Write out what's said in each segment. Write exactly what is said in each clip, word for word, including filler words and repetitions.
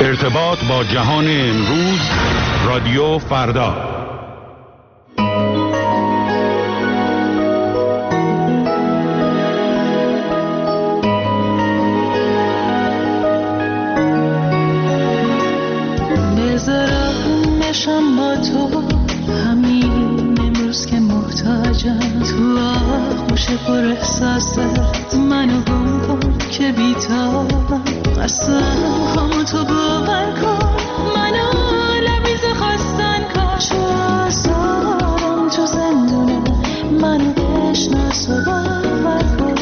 ارتباط با جهان امروز، رادیو فردا. بذارم نشم با تو همین امروز که محتاجم، تو آغوش پر احساست منو گم کن که بیتابم، قسم همو تو باور کن، منو لبیز خواستن کن، چو آزارم تو زندونه منو بشناس و باور کن.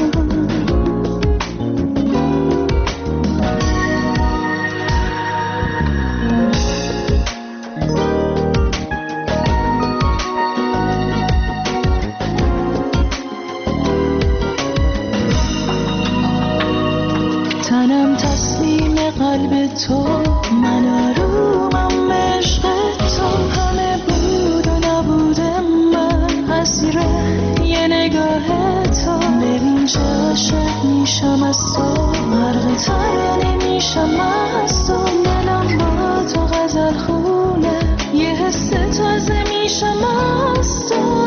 تنم تسلیم قلب تو، من آرومم عشق تو، همه بود و نبود من اسیر یه نگاه تو. ببین چه عاشق میشم از تو، غرق ترانه میشم از تو، دلم با تو غزل خونه، یه حس تازه میشم از تو.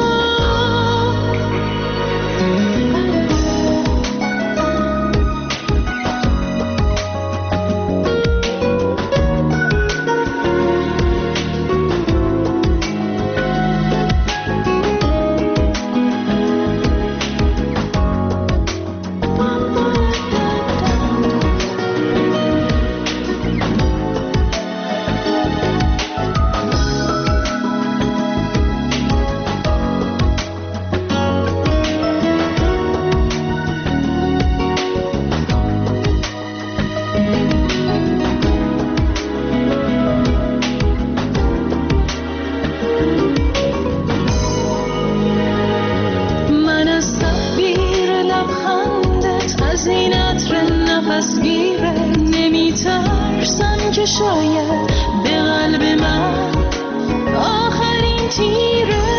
شاید به قلب من آخرین تیره،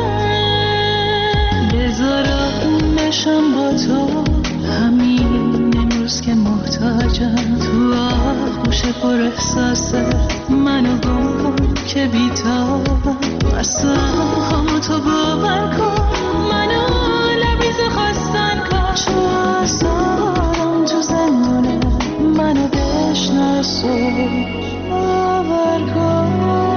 بذارم نشم با تو همین امروز که محتاجم، تو آغوش پر احساست منو گم کن که بیتابم، قسم همو تو باور کن، منو لبیز خواستن کن، چو آزارم تو زندونه منو بشناس و باور کن.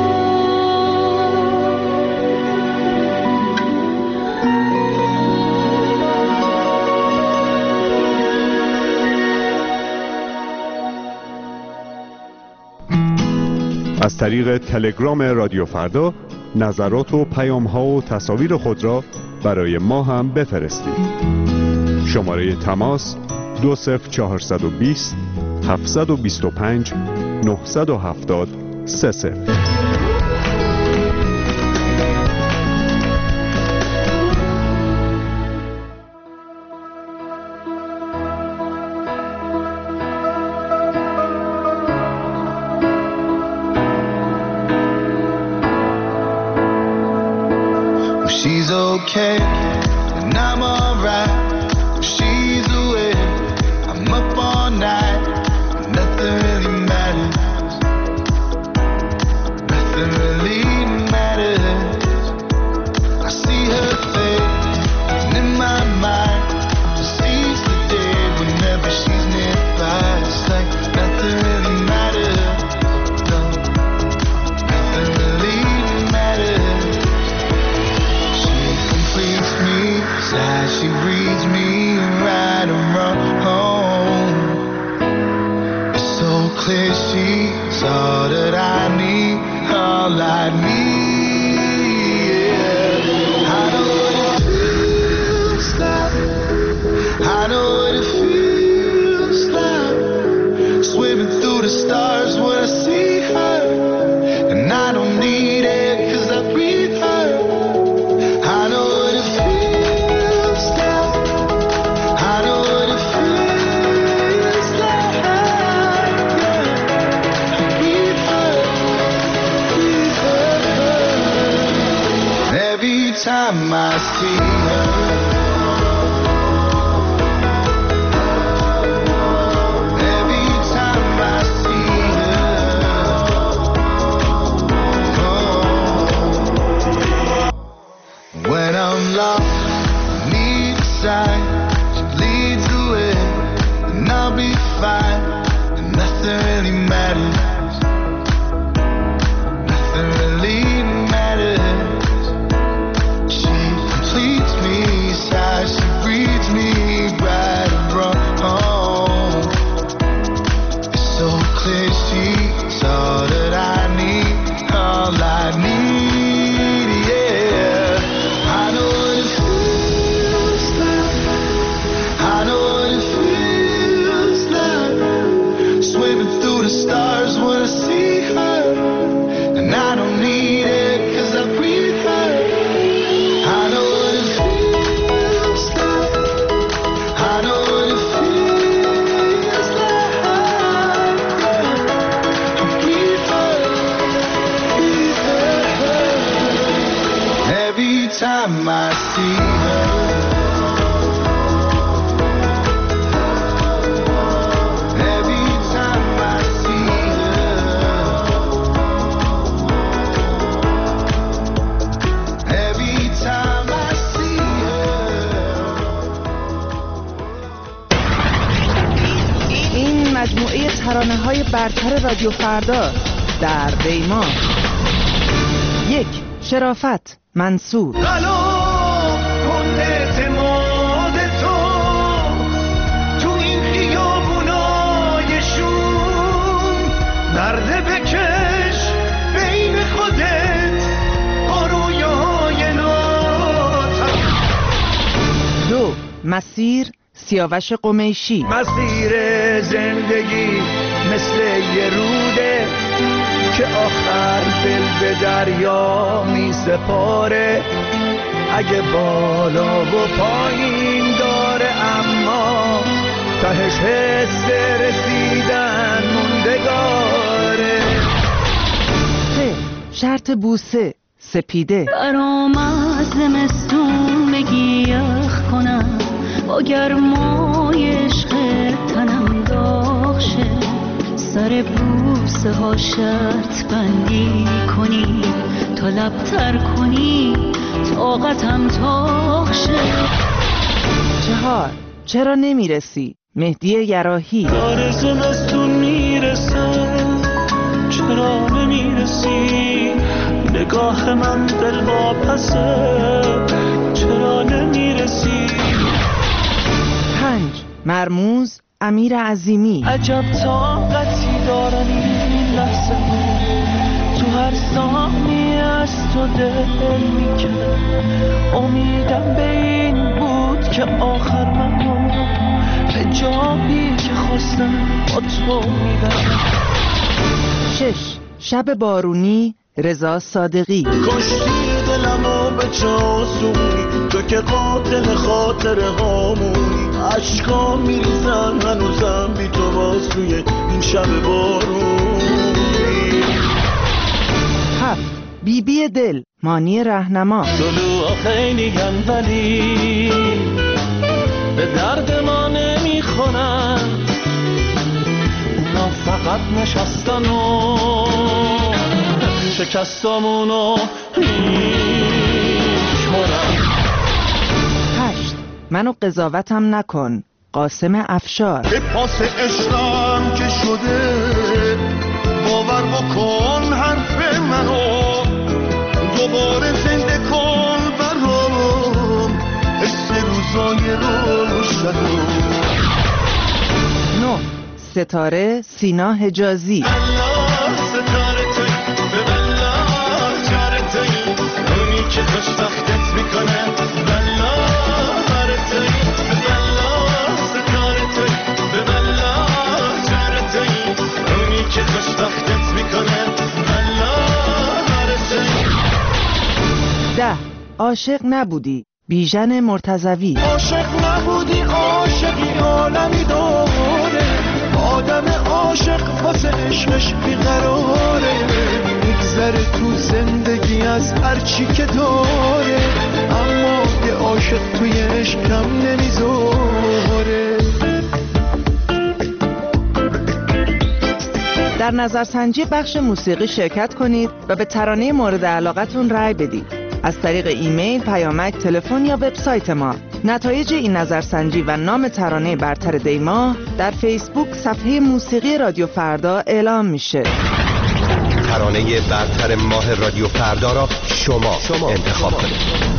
از طریق تلگرام رادیو فردا نظرات و پیام‌ها و تصاویر خود را برای ما هم بفرستید. شماره تماس دو صفر چهارصد و بیست هفتصد و بیست و پنج نهصد و هفتاد سه صفر. She's okay and I'm alright. She's away, I'm up all night. Nothing really matters. Nothing really matters. I see her face and in my mind just sees the day whenever she's nearby. It's like nothing really matters. No, nothing really matters. She completes me, sighs, she reads me right around home. It's so clear she's all that I need, all I need. Yeah. I know what it feels like. I know what it feels like. Swimming through the stars when I see her, and I don't need it 'cause I breathe her. I know what it feels like. I know what it feels like. Yeah. I breathe her, breathe her. Every time I see her, every time I see her. says she's all that I need, all I need, yeah. I know what it feels like, I know what it feels like, swimming through the stars when I see her, and I don't need it cause I breathe her. I know what it feels like, I know what it feels like, to breathe her, breathe her. Every time I see her, every time I see her, every time I see her. این مجموعه ترانه‌های برتر رادیو فردا در دیما. یک، شرافت، منصور. بلا کن اعتماد تو تو این خیابونای شوم، نرده بکش بین خودت با رویاهای ناتم. دو، مسیر، سیاوش قمیشی. مسیر زندگی مثل یه روده که آخر دل به دریا می سپاره، اگه بالا و پایین داره اما تهش حس رسیدن موندگاره. سه، شرط بوسه، سپیده. برام از زمستون بگی یخ کنم، با گرمای عشق تنم داغ شه، سر بوسه ها شرط بندی کنی تا لبتر کنی طاقتم تاق شه. چهار، چرا نمیرسی، مهدی یراحی. داره زمستون میرسه چرا نمیرسی، نگاه من دل واپسه چرا نمیرسی. پنج، مرموز، امیر عظیمی. عجب طاقتی دارن این لحظه ها، تو هر ثانیه از تو دل میکنه، امیدم به این بود که آخر من به جایی که خواستم با تو میبرم. شش، شب بارونی، رضا صادقی. کشتی دلمو به چاسونی، تو که قاتل خاطر هامونی، عشقا میریزن هنوزم بی تو باز توی این شب بارونی. هفت، بی بی دل، مانی رهنما. طلوع خیلی گن ولی به درد ما نمیخورن، اونا فقط نشستن و شکستامونو میشمارن. هشت، منو قضاوتم نکن، قاسم افشار. به پاس عشقم که شده باور بکن حرف منو، دوباره زنده کن برام حس روزای روشنو. نه، ستاره، سینا حجازی. الله ستاره توی به الله جاره توی، اونی که خوشبختت میکنه بالله هر توی، بالله ستاره توی به بالله جاره توی، اونی که خوشبختت میکنه بالله هر توی. ده، عاشق نبودی، بیژن مرتضوی. عاشق نبودی عاشقی عالمی داره، آدم عاشق واسه عشقش بیقراره، میگذره تو زندگی از هرچی که داره، اما یه عاشق توی عشقم نمیذاره. در نظرسنجی بخش موسیقی شرکت کنید و به ترانه مورد علاقتون رأی بدید. از طریق ایمیل، پیامک، تلفن یا وبسایت ما. نتایج این نظرسنجی و نام ترانه برتر دیما در فیسبوک صفحه موسیقی رادیو فردا اعلام میشه. ترانه برتر ماه رادیو فردا را شما, شما انتخاب کنید.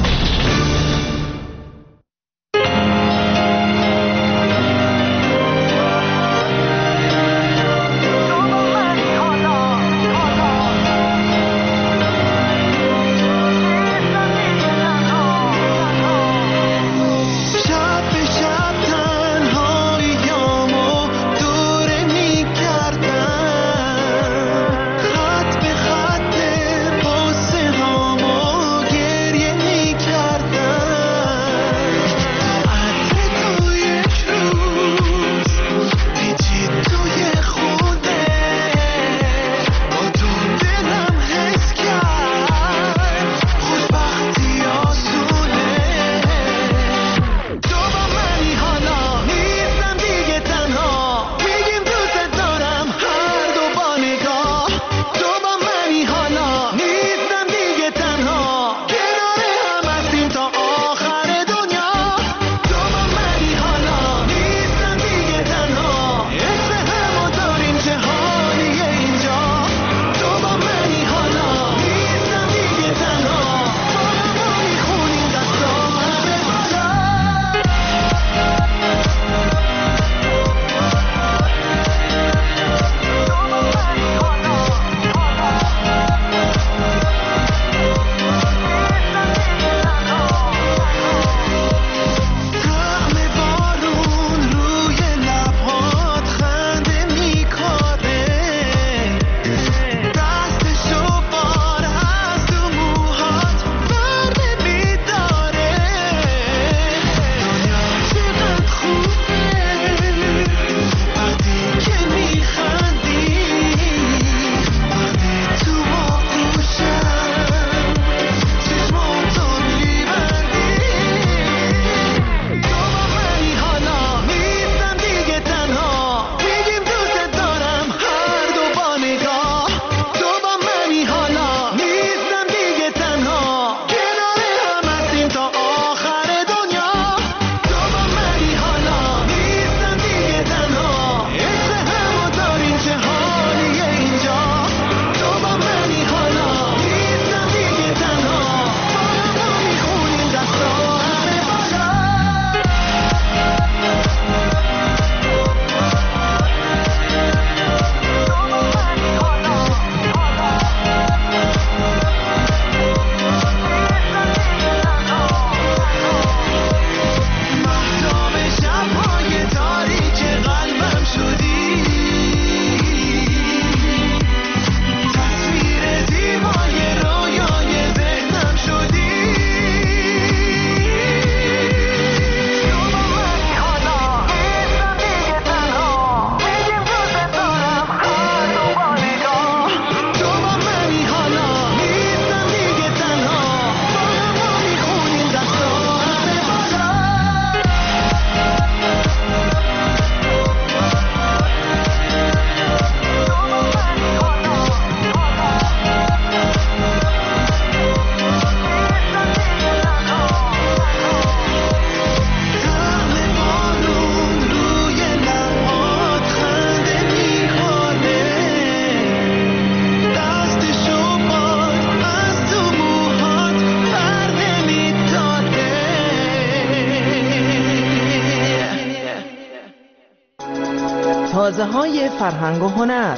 آوازه های فرهنگ و هنر.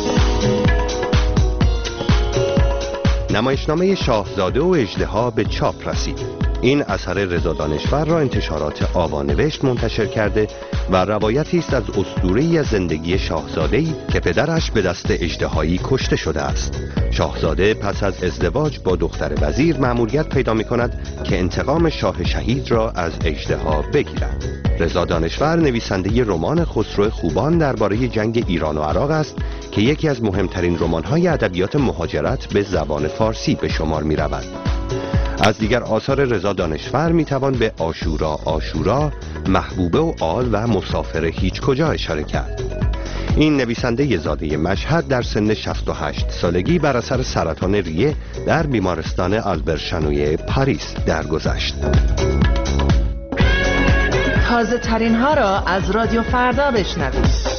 نمایشنامه شاهزاده و اژدها به چاپ رسید. این اثر رضا دانشور را انتشارات آوانوشت منتشر کرده و روایتی است از اسطوره‌ای از زندگی شاهزاده‌ای که پدرش به دست اژدهایی کشته شده است. شاهزاده پس از ازدواج با دختر وزیر مأموریت پیدا می‌کند که انتقام شاه شهید را از اژدها بگیرد. رضا دانشور نویسنده رمان خسرو خوبان درباره جنگ ایران و عراق است که یکی از مهمترین رمان‌های ادبیات مهاجرت به زبان فارسی به شمار می‌رود. از دیگر آثار رضا دانشور میتوان به عاشورا عاشورا، محبوبه و آل و مسافر هیچ کجا اشاره کرد. این نویسنده زاده مشهد در سن شصت و هشت سالگی بر اثر سرطان ریه در بیمارستان آلبرت شانویه پاریس درگذشت. تازه ترین ها را از رادیو فردا بشنوید.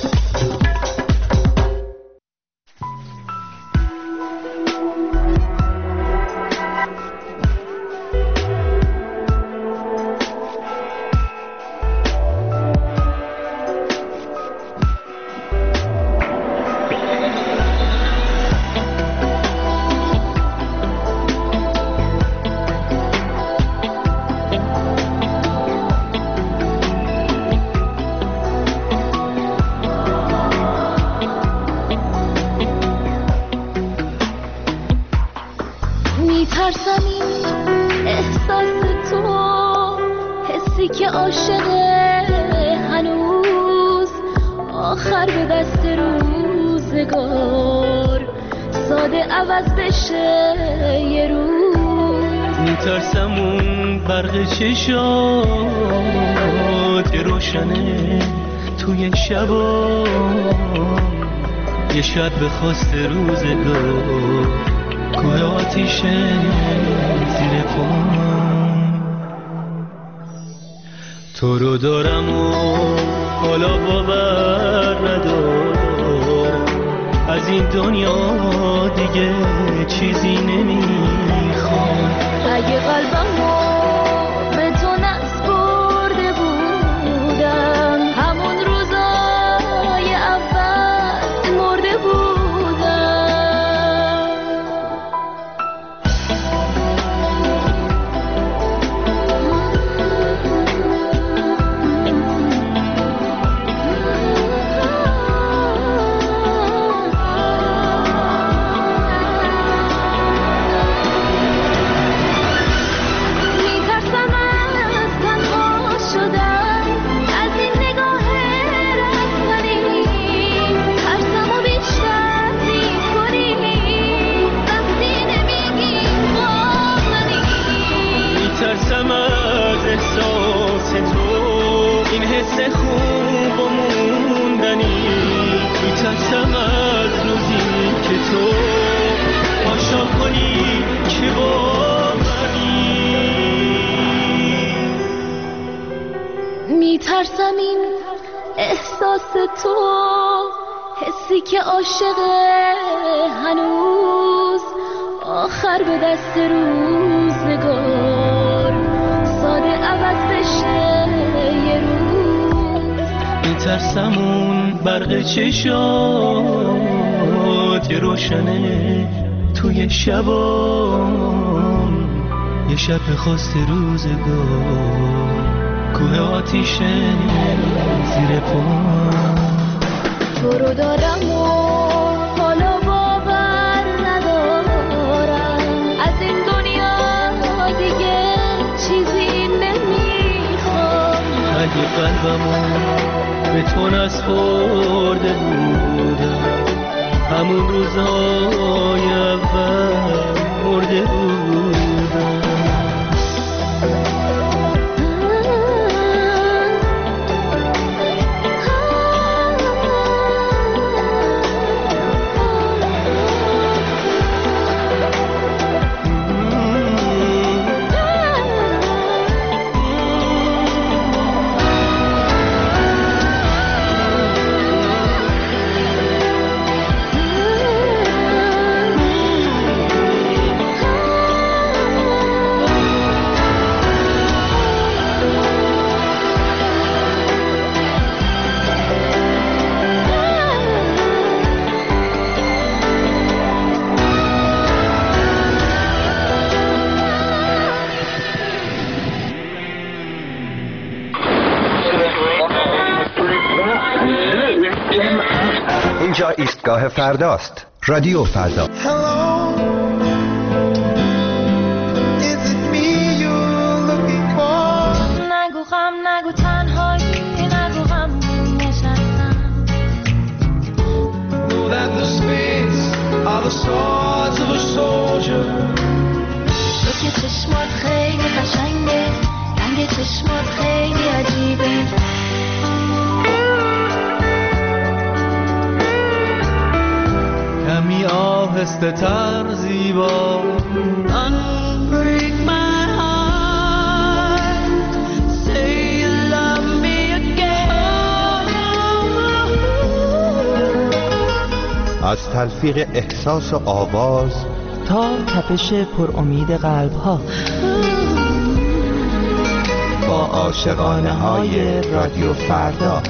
میترسم این احساس تو، حسی که عاشقه هنوز، آخر به دست روزگار ساده عوض بشه یه روز. میترسم اون برق چشات که روشنه توی شبا، یه شب به خواست روزگار کوه آتیشه زیر پام. تو رو دارم و حالا باور ندارم، از این دنیا دیگه چیزی نمیخوام. اگه قلبمو به تو نسپرده بودم، همون روزای اول مرده بودم. خوب و موندنی، میترسم از روزی که تو پاشا کنی که با منی. میترسم این احساس تو، حسی که عاشقه هنوز، آخر به دست روزگار ساده عوض بشه یه روز. میترسم اون برق چشات روشنه توی شبا، یه شب خواست روزگار کوه آتیشه زیر پام. تو رو دارم و حالا باور ندارم، از این دنیا دیگه چیزی نمیخوام. اگه قلبمو به تو نسپرده بودم، همون روزای اول مرده بودم. ایستگاه فرداست. رادیو فردا. Hello, is it me you're looking for? نگو غم نگو تنهایی نگو غم نشستم. Know that the spades are the swords of a soldier. تو که چشمات خیلی قشنگه، رنگ چشمات خیلی عجیبه. کمی آهسته تر زیبا. Unbreak my heart, say you love me again. از تلفیق احساس و آواز تا تپش پر امید قلب ها، با عاشقانه های رادیو فردا.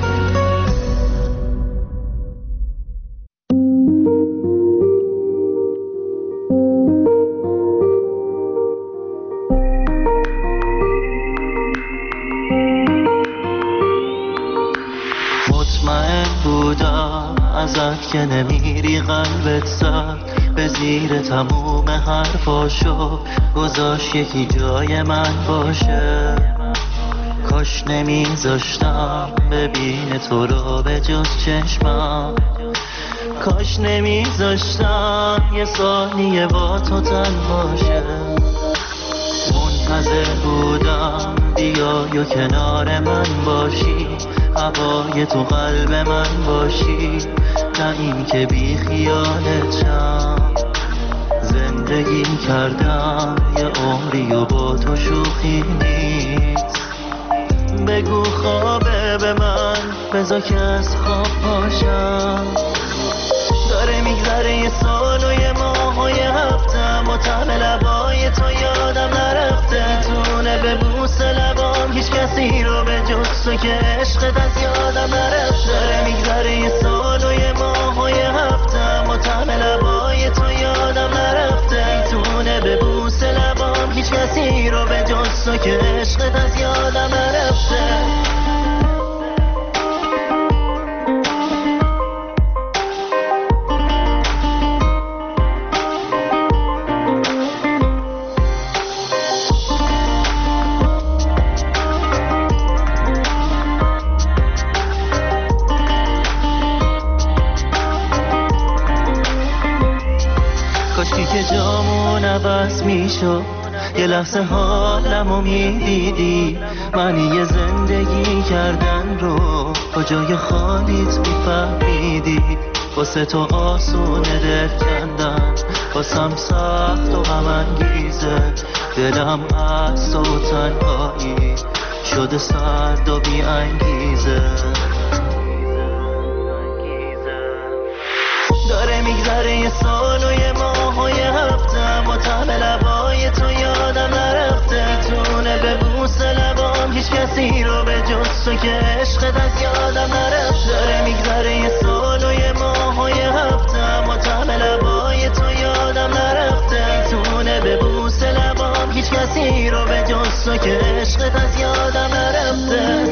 مطمئن بودم ازت که نمیری قلبت زد به زیر تموم حرفاشو گذاشت یکی جای من باشه. کاش نمیذاشتم ببین تو رو به جز چشمم. کاش نمیذاشتم یه ثانیه با تو تن باشه. منتظر بودم بیای و کنار من باشی، هوای تو قلب من باشی، نه این که بی خیالت شم. زندگی کردم یه عمری و با تو شوخی نیست. بگو خوابه به من بذار که از خواب پاشم. داره میگذره یه سال و یه ماه و یه هفتم و طعم لبای تو یادم نرفته. تونه به بوس لبام هیچ کسی رو به جز تو که عشقت از یادم نرفته. داره میگذره یه سال و یه ماه و یه هفتم و طعم لبای تو یادم نرفته. تونه به بوس لبام هیچ کسی رو به جز تو که عشقت از یادم نرفته. که جامون عوض میشد یه لحظه حالمو میدیدی. من یه زندگی کردن رو کجای خالیت میفهمیدی. واسه تو آسونه دل کندن واسم سخت و غم انگیزه. دلم از تو تنهایی شده سرد و بی انگیزه. داره میگذره یه سال و یه ماه و یه هفتم و طعم لبای تو یادم نرفته. تونه به بوس لبام هیچ کسی رو به جز تو که عشقت از یادم نرفته. داره میگذره یه سال و یه ماه و یه هفتم و طعم لبای تو یادم نرفته. تونه به بوس لبام هیچ کسی رو به جز تو که عشقت از یادم نرفته.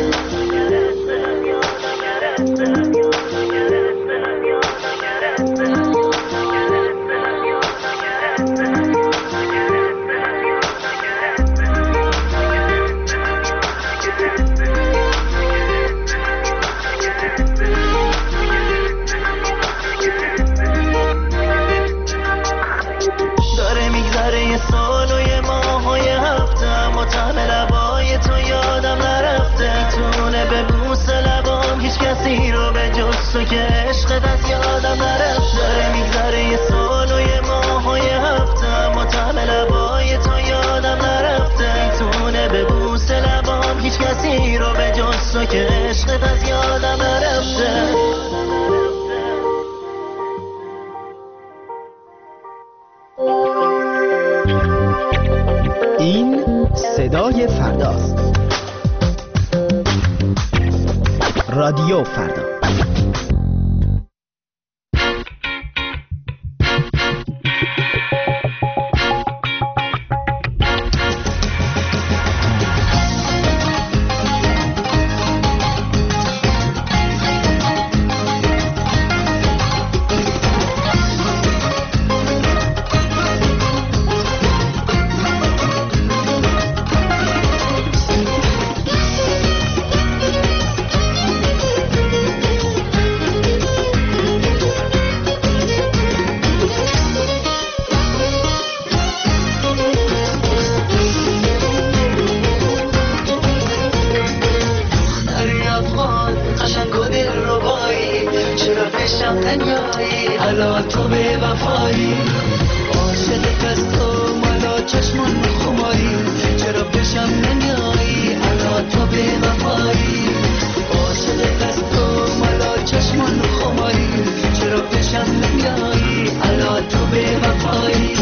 تو که عشقت از یادم نرفت. داره میگذره یه سال و یه ماه و یه هفتم و طعم لبای تو یادم نرفته. تونه به بوس لبام هیچ کسی رو به جز تو که عشقت از یادم نرفته. این صدای فرداست. رادیو فردا. الا تو به وفایی عاشقت از تو مالا چشمان خماری چرا پیشم نمیایی الا تو به وفایی عاشقت از تو مالا چشمان خماری چرا پیشم نمیایی الا تو به وفایی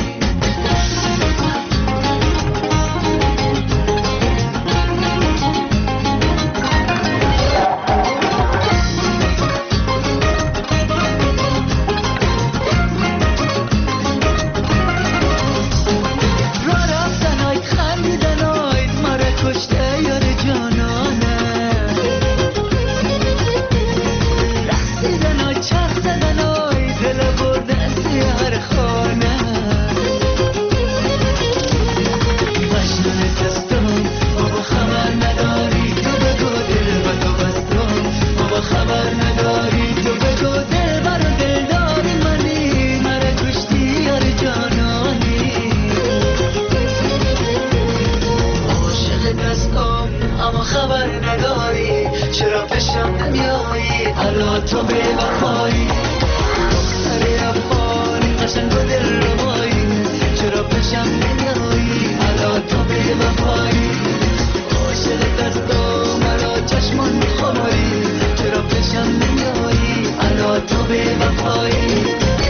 تو به وفایی دختر افغانی قشنگ و دل ربایی چرا پیشم نمیایی الا تو به وفایی عاشقت از تو مرا چشمان خماری چرا پیشم نمیایی الا تو به وفایی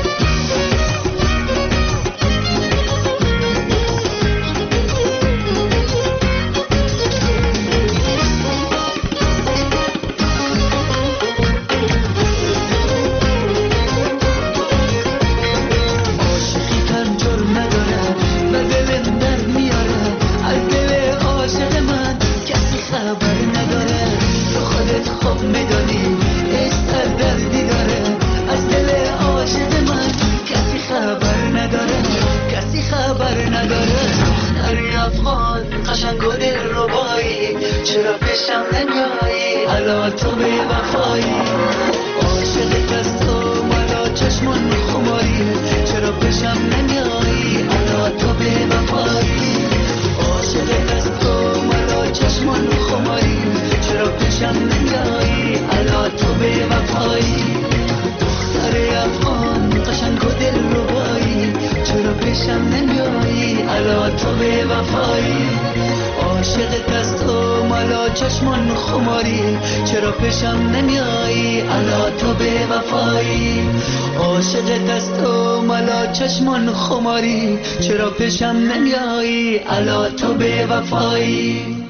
چرا پیشم نمیایی الا تو به وفایی عاشقت از تو مالا چشمان خماری چرا پیشم نمیایی الا تو به وفایی عاشقت از تو مالا چشمان خماری چرا پیشم نمیایی الا تو به وفایی دختر افغان قشنگ و دل ربایی چرا پیشم نمیایی الا تو به وفایی عاشقت از تو مالا چشمان خماری چرا پیشم نمیایی الا تو به وفایی عاشقت از تو مالا چشمان خماری چرا پیشم نمیایی الا تو به وفایی